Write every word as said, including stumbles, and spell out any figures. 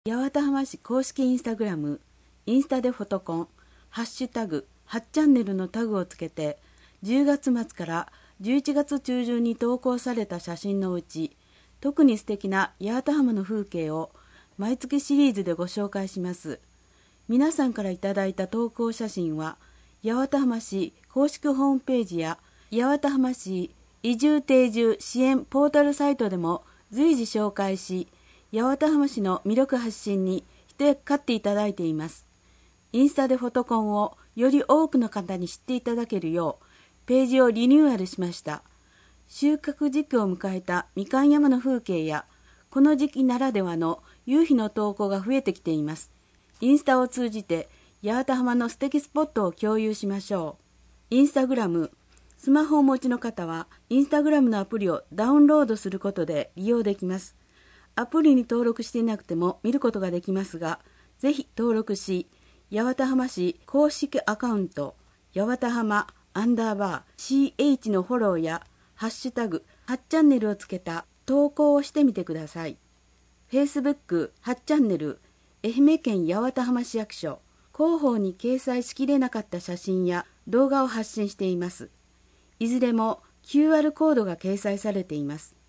八幡浜市公式インスタグラム、インスタでフォトコン、ハッシュタグ、はちチャンネルのタグをつけて、じゅうがつ末からじゅういちがつ中旬に投稿された写真のうち、特に素敵な八幡浜の風景を毎月シリーズでご紹介します。皆さんからいただいた投稿写真は、八幡浜市公式ホームページや八幡浜市移住定住支援ポータルサイトでも随時紹介し、八幡浜市の魅力発信に一役買っていただいています。インスタでフォトコンをより多くの方に知っていただけるよう、ページをリニューアルしました。収穫時期を迎えたみかん山の風景や、この時期ならではの夕日の投稿が増えてきています。インスタを通じて、八幡浜の素敵スポットを共有しましょう。インスタグラム、スマホをお持ちの方は、インスタグラムのアプリをダウンロードすることで利用できます。アプリに登録していなくても見ることができますが、ぜひ登録し、八幡浜市公式アカウント、八幡浜アンダーバー シーエイチ のフォローや、ハッシュタグ、はちチャンネルをつけた投稿をしてみてください。Facebook はちチャンネル、愛媛県八幡浜市役所、広報に掲載しきれなかった写真や動画を発信しています。いずれも キューアール コードが掲載されています。